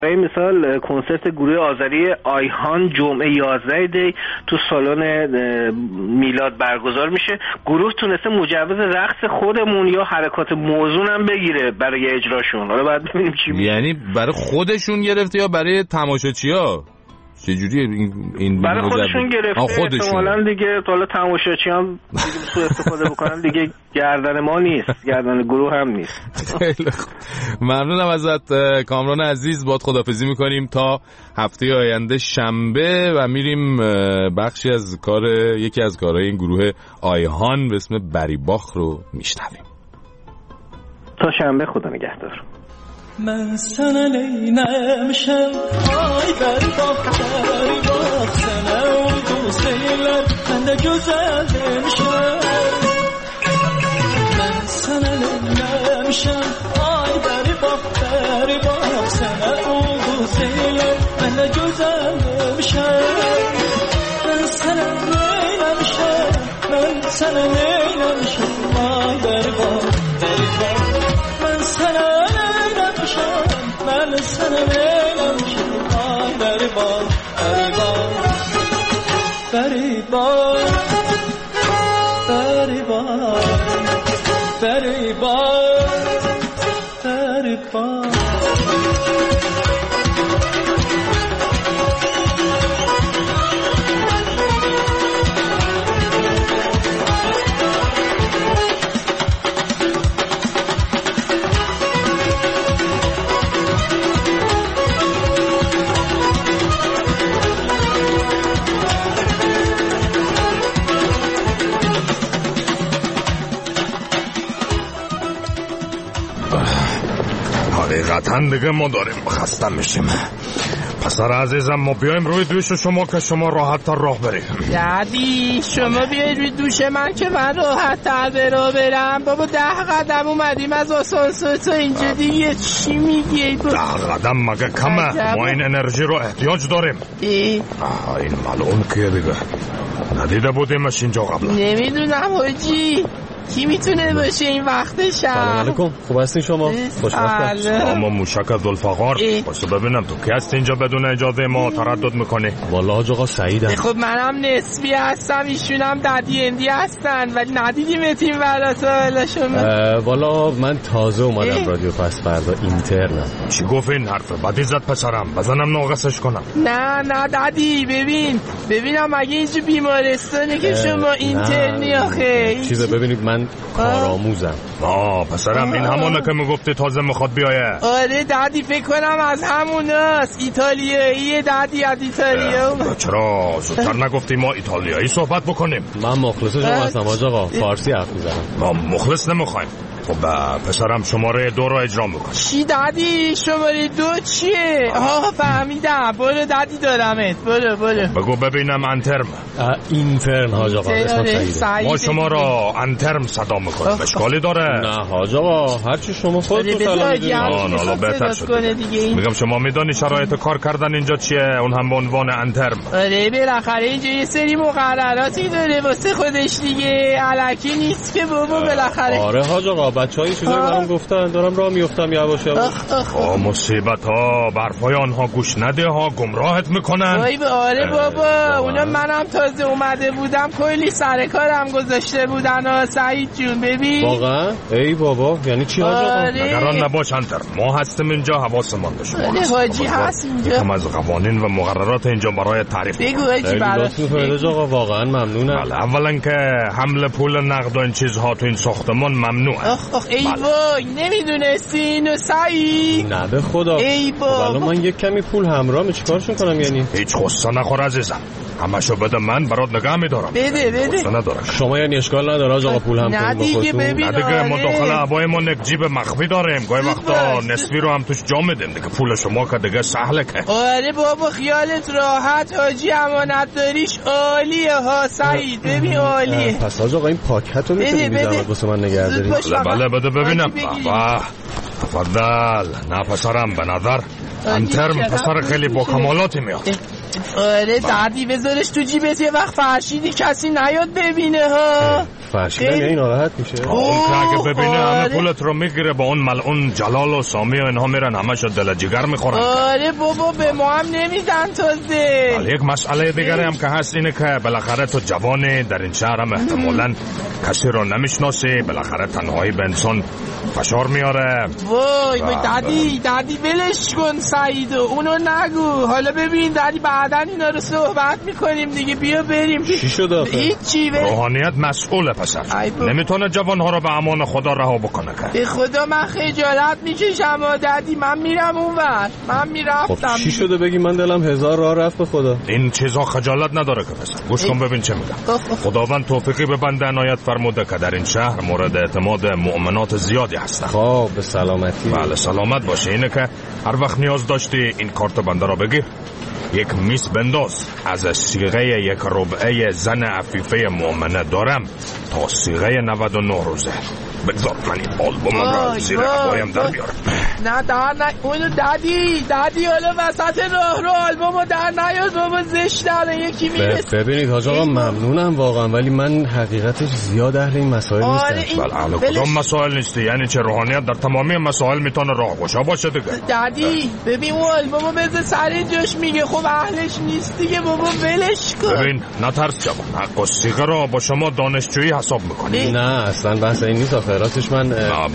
برای مثال کنسرت گروه آذری آیهان جمعه 11 دی تو سالن میلاد برگزار میشه. گروه تونسته مجوز رقص خودمون یا حرکات موزون هم بگیره برای اجراشون. حالا بعد ببینیم چی میشه. یعنی برای خودشون گرفته یا برای تماشاچی‌ها؟ چجوریه این برای خودشون گرفته؟ احتمالاً دیگه حالا تماشاچی هم سوء استفاده بکنن دیگه. گردن ما نیست، گردن گروه هم نیست. خیلی خوب، ممنونم ازت کامران عزیز. باهات خداحافظی میکنیم تا هفته آینده شنبه و میریم بخشی از یکی از کارهای این گروه آیهان به اسم بریباخ رو میشنویم. تا شنبه، خدا نگهدار. من sana neylemişim ay berbat sana oldu seyirler ben de güzel demişim ben sana neylemişim ay berbat sana oldu seyirler ben de güzel demişim ben sana neylemişim ay berbat ben sana من سنه میلمشم آی بریبان بریبان بریبان بریبان بریبان حقیقتاً دیگه ما داریم خسته میشیم. پسر عزیزم ما بیایم روی دوش شما که شما راحت تر راه بریم. دادی شما بیاید روی دوش من که من راحت تر برم. بابا 10 قدم اومدیم از آسانسور تا اینجا دیگه. چی میگی؟ 10 قدم مگه کمه؟ ما این انرژی رو احتیاج داریم. این ملعون که دیگه ندیده بودیمش اینجا قبلا. نمیدونم حاجی کی میتونه باشه این وقت شب. سلام علیکم، خوب هستین شما؟ خوشبخت. اما موشک ذوالفقار باشه ببینم تو کی هست اینجا بدون اجازه ما تردد میکنی؟ والله حاج آقا سعیدم. خب منم نسبی هستم، ایشونم ددی اندی هستن ولی ندیدیم تیم ولا شما. والا من تازه اومدم رادیو پس فردا اینترنم. چی گفت این حرفه؟ بدی زد پسرم، بزنم ناقصش کنم. نه ددی ببینم مگه اینجا بیمارستانه که شما اینترنی آخه چیزه. ببینید من کارآموزم. پسرم این همونه که میگفتی تازه میخواد بیایه. آره ددی فکر کنم از هموناست. ایتالیایی ددی از ایتالیا. چرا زودتر نگفتی ما ایتالیایی صحبت بکنیم؟ من مخلص شما هستم حاج آقا، فارسی حرف میزنم. ما مخلص نمیخوایم. خب پسرم شماره 2 رو اجرا میکنی. چی ددی؟ شماره 2 چیه؟ فهمیدم. برو ددی دارمت. برو بگو ببینم. انترم. اینترن حاج آقا، اسمم سعیده. ما شما را انترم صدا میکنیم. اشکالی داره؟ نه حاج آقا، هرچی شما خودتون سلام میدونید. حالا بهتر شد. میگم شما میدونی شرایط کار کردن اینجا چیه؟ اون هم به عنوان انترم. آره بالاخره اینجا یه سری مقرراتی داره واسه خودش دیگه. الکی نیست که بابا بالاخره. آره حاج آقا، بچه‌های چیزا برام گفتن، دارم راه میافتم یواش یواش. مصیبت ها، برفای آنها گوش نده ها، گمراهت میکنن. آره بابا، اونا منم تازه اومده بودم کلی سر کارم گذاشته بودن ها سعید جون. ببین واقعا ای بابا، یعنی چی حاج آقا؟ نگران نباش انتر، ما هستیم اینجا، حواسمان به شما هست. حاجی هست اینجا. کم از قوانین و مقررات اینجا برای تعریف بگو حاجی برات. آقا واقعا ممنونم. اولا که حمل پول نقد و این چیزها تو این ساختمان ممنوعه. ای وای نمیدونستین سعید؟ نه به خدا. ای بابا من یک کمی پول همراهم چیکارشون کنم؟ یعنی هیچ قصه نخور عزیزم، همشو بده من برات نگاه میدارم. بده شما یعنی اشکال نداره آقا پول هم نه دیگه ببین. نه دیگه ما داخل عبایمون یک جیب مخفی داریم، گاهی وقتا نصفی رو هم توش جا میدیم دیگه. پول شما که دیگه سهله که. آره بابا خیالت راحت حاجی، امانت داریش عالیه ها سعید. ببین عالیه. پس آقا این پاکتو میتونی بیزارت واسه من نگه داری؟ بله بده ببینم. تفضل. نه پسرم به نظر انترم پسر خیلی با کمالاتی میاد. آره دادی بذارش تو جیبت، یه وقت فرشیدی کسی نیاد ببینه ها. فرشیدن یعنی ناراحت میشه. اون که اگه ببینه همه پولت رو میگیره، با اون ملعون جلال و سامی و اینها میرن همشو دل جگر میخورن. آره بابا به ما هم نمیدن تازه. ولی یک مسئله دیگری هم که هست اینه که بالاخره تو جوانی در این شهر هم احتمالاً کسی رو نمیشناسی، بالاخره تنهایی به انسان فشار میاره. وای دادی ولش کن سعیدو، اونو نگو. حالا ببین دادی بعدن اینا رو صحبت میکنیم دیگه، بیا بریم. چی شد آخه؟ هیچی. روحانیت مسئوله پسر، نمیتونه جوانها رو به امان خدا رها بکنه که. به خدا من خجالت میکشم دادی، من میرم اونور، من میرفتم. خب چی شده بگی؟ من دلم هزار راه رفت به خدا. این چیزا خجالت نداره که پسر. گوش کن ببین چه میگم. خداوند توفیقی به بنده عنایت فرموده که در این شهر مورد اعتماد مؤمنات زیادی هستن. خب به سلامتی. بله سلامت باشه. اینه که هر وقت نیاز داشتی این کارت بنده را بگیر، یک میس بنداز، از صیغه یک ربعه زن عفیفه مؤمنه دارم تا صیغه 99 روزه. بگذار من این آلبومم را زیر عبایم در بیارم. نه اونو دادی حالا وسط راه رو آلبومو در نیار بابا، زشته. یکی میرسه. ببینید حاج آقا ممنونم واقعا، ولی من حقیقتش زیاد اهل این مسائل نیستم. بله اهل کدام مسائل نیستی؟ یعنی چه روحانیت در تمامی مسائل میتونه راه گشا باشه دیگه. دادی ببین اون آلبومو بذار سر جاش، میگه خب اهلش نیست دیگه بابا، ولش کن. ببین نترس جوان، حق و صیغه را با شما دانشجویی حساب میکنی. نه اصلا بحث این نیست. راستش من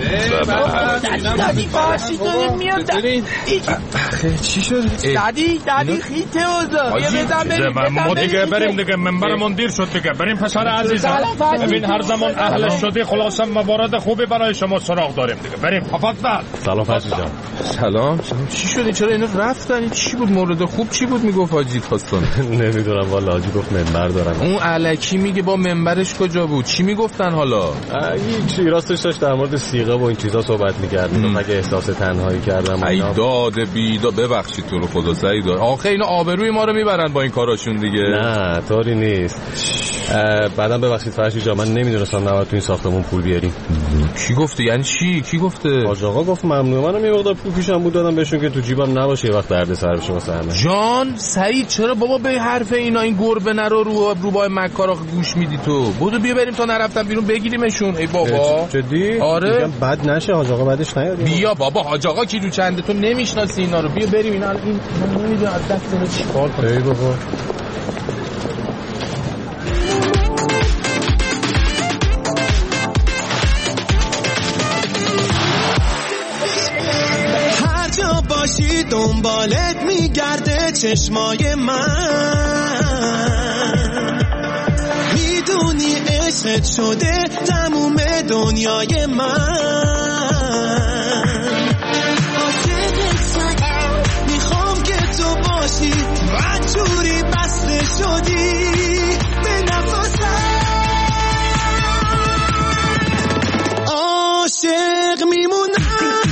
دادی باشی داریم میاد. چی شد؟ دادی خیته اوزا بیا بزن ما دیگه بریم دیگه، منبرمون دیر شد دیگه. بریم پسر عزیزم، ببین هر زمان اهلش شدی خلاصا موارد خوبی برای شما سراغ داریم دیگه. بریم تفضل. سلام فرشید جان. سلام. چی شد؟ چرا اینا رفتن؟ این چی بود؟ مورد خوب چی بود میگفت حاجی خواستن؟ نمیدونم والا، حاجی گفت منبر دارن. اون الکی میگه با منبرش کجا بود؟ چی میگفتن حالا؟ هیچ راستش داشت در مورد صیغه و این چیزا صحبت می‌کرد. اگه احساس تنهایی کردم ای داد بیدا، ببخشید تو رو خدا سعید. آخه اینا آبروی ما رو میبرن با این کاراشون دیگه. نه طوری نیست. بعدم ببخشید فرشید جان، من نمیدونستم نباید تو این ساختمون پول بیاریم. کی گفته؟ یعنی چی؟ کی گفته؟ حاج آقا گفت ممنون. منم یه مقدار پول پیشم بود دادم بهشون که تو جیبم نباشه یه وقت دردسر بشه واسه همه. جان سعید چرا بابا به حرف اینا این گربه نرو رو با مکارا گوش میدی تو؟ بودو بیا بریم تا نرفتم بیرون بگیریمشون. ای بابا جدی؟ آره میگم بد نشه حاج آقا بعدش نیاد. بیا بابا حاج آقا کیلو چنده؟ تو نمیشناسی اینا رو. بیا بریم. اینا این من نمیدونم از دست اینا چیکار کنم. ای بابا هر جا باشی دنبالت میگرده چشمای من، میدونی عشقت شده تموم دنیای من. میخوام که تو باشی و جوری بسته شدی به نفسم، عاشق میمونم.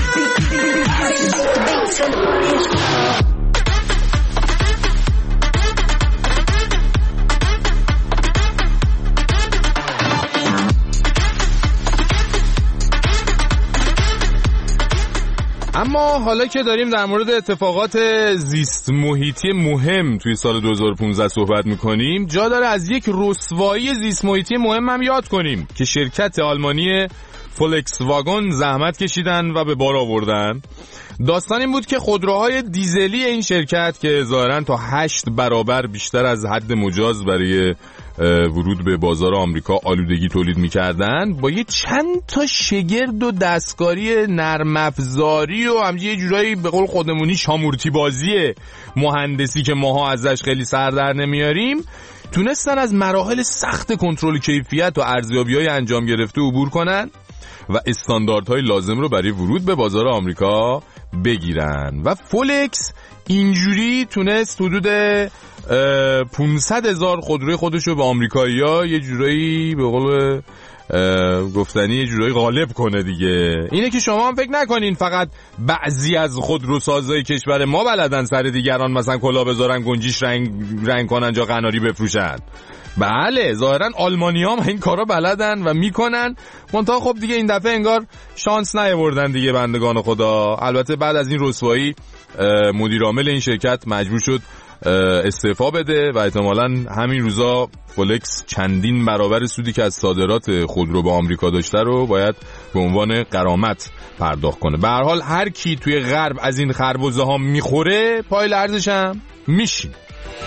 اما حالا که داریم در مورد اتفاقات زیست محیطی مهم توی سال 2015 صحبت میکنیم، جا داره از یک رسوایی زیست محیطی مهم هم یاد کنیم که شرکت آلمانی فولکس واگن زحمت کشیدن و به بار آوردن. داستان این بود که خودروهای دیزلی این شرکت که ظاهراً تا 8 برابر بیشتر از حد مجاز برای ورود به بازار آمریکا آلودگی تولید می‌کردن، با یه چند تا شگرد و دستکاری نرم افزاری و همچنین یه جورایی به قول خودمونی شامورتی بازی مهندسی که ماها ازش خیلی سر در نمیاریم، تونستن از مراحل سخت کنترل کیفیت و ارزیابی‌های انجام گرفته عبور کنن و استانداردهای لازم رو برای ورود به بازار آمریکا بگیرن. و فولکس اینجوری تونست حدود 500,000 خودروی خودش رو به آمریکایی‌ها یه جورایی به قول گفتنی یه جورایی غالب کنه دیگه. اینه که شما هم فکر نکنین فقط بعضی از خودروسازای کشور ما بلدن سر دیگران مثلا کلاه بذارن، گنجیش رنگ کنن، جا قناری بفروشن. بله ظاهرا آلمانی‌ها هم این کارا بلدن و میکنن، منتها خب دیگه این دفعه انگار شانس نیاوردن دیگه بندگان خدا. البته بعد از این رسوایی مدیر عامل این شرکت مجبور شد استعفا بده و احتمالاً همین روزا فولکس چندین برابر سودی که از صادرات خودرو به آمریکا داشته رو باید به عنوان غرامت پرداخت کنه. به هر حال هر کی توی غرب از این خربزه ها میخوره پای لرزش هم میشینه.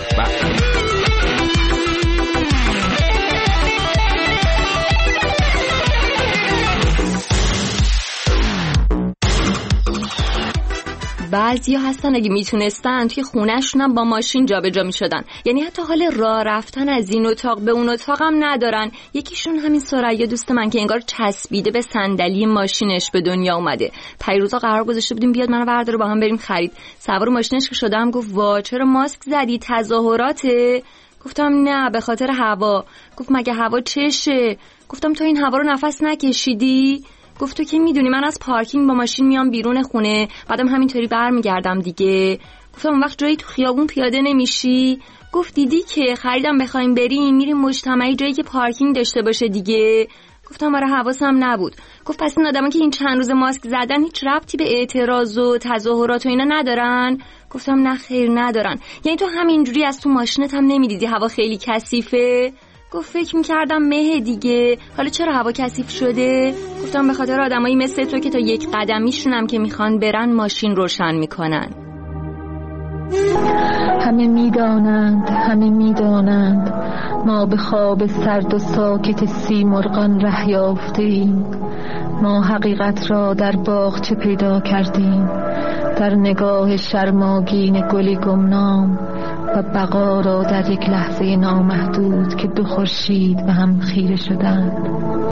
بعضیا هستن اگه میتونستن توی خونه‌شون هم با ماشین جابجا میشدن، یعنی حتی حال راه رفتن از این اتاق به اون اتاق هم ندارن. یکیشون همین ثریا دوست من که انگار چسبیده به صندلی ماشینش به دنیا اومده. پیروزا قرار گذاشته بودیم بیاد منو برداره با هم بریم خرید. سوار ماشینش که شدم گفت وا چرا ماسک زدی، تظاهراته؟ گفتم نه به خاطر هوا. گفت مگه هوا چشه؟ گفتم تو این هوا رو نفس نکشیدی؟ گفت تو که میدونی من از پارکینگ با ماشین میام بیرون خونه، بعدم همینطوری برمیگردم دیگه. گفتم اون وقت جایی تو خیابون پیاده نمیشی؟ گفت دیدی که خریدم بخوایم بریم میریم مجتمعی جایی که پارکینگ داشته باشه دیگه. گفتم آره حواسم نبود. گفت پس این آدما که این چند روز ماسک زدن هیچ ربطی به اعتراض و تظاهرات و اینا ندارن؟ گفتم نه خیر ندارن. یعنی تو همینجوری از تو ماشینت هم نمیدیدی هوا خیلی کثیفه؟ گفت فکر میکردم مه دیگه. حالا چرا هوا کثیف شده؟ گفتم به خاطر آدمایی مثل تو که تا یک قدم میشونم که میخوان برن ماشین روشن میکنن. همه میدانند ما به خواب سرد و ساکت سیمرغان ره یافتیم. ما حقیقت را در باغچه پیدا کردیم، در نگاه شرماگین گلی گمنام، و بقا را در یک لحظه نامحدود که دو خورشید به هم خیره شدند.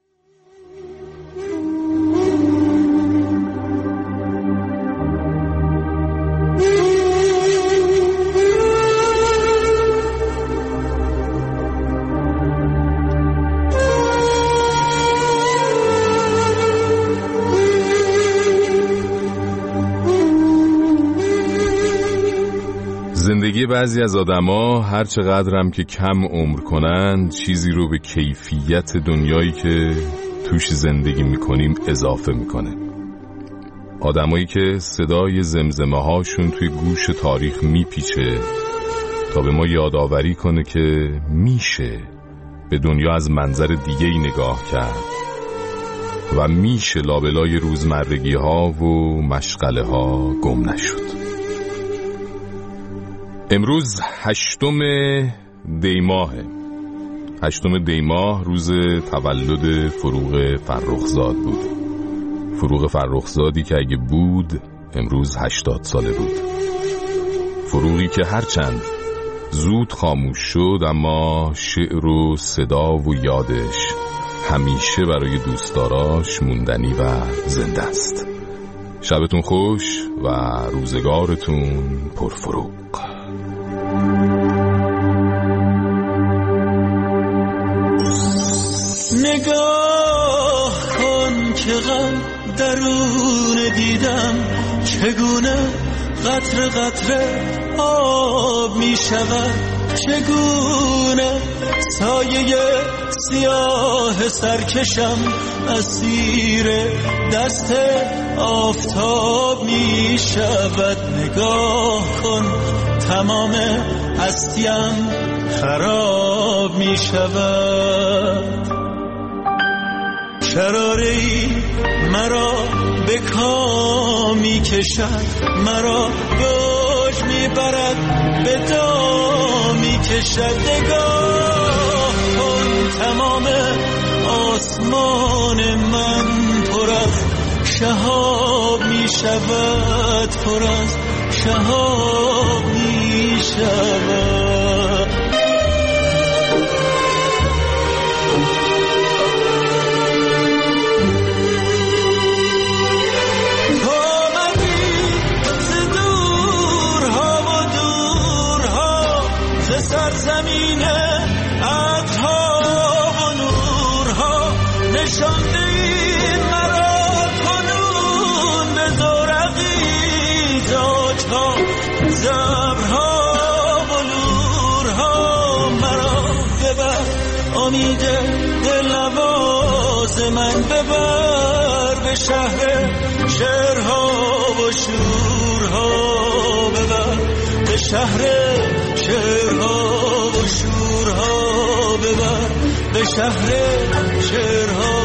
زندگی بعضی از آدما هر چقدر هم که کم عمر کنن چیزی رو به کیفیت دنیایی که توش زندگی میکنیم اضافه میکنه. آدمایی که صدای زمزمه هاشون توی گوش تاریخ میپیچه تا به ما یادآوری کنه که میشه به دنیا از منظر دیگه‌ای نگاه کرد و میشه لابلای روزمرگی ها و مشغله ها گم نشد. امروز 8 دیماه روز تولد فروغ فرخزاد بود. فروغ فرخزادی که اگه بود امروز 80 ساله بود. فروغی که هرچند زود خاموش شد اما شعر و صدا و یادش همیشه برای دوستداراش موندنی و زنده است. شبتون خوش و روزگارتون پرفروغ. نگاه کن که غم درون دیدم، چگونه قطره قطره آب می شود، چگونه سایه سیاه سرکشم اسیر دست آفتاب می شود. نگاه کن تمام هستیم خراب می شود. شراره‌ای مرا به کام می کشد، مرا گوش می برد به دام می کشد. نگاه کن تمام آسمان من پر از شهاب می شود، پر از شهاب می شود. سرزمین عطرها و نورها نشانده این مرا کنون به زورقی زاجها، زبرها و نورها مرا ببر امید دلنواز من، ببر به شهر شعرها و شورها، ببر به شهر به شهر شعرها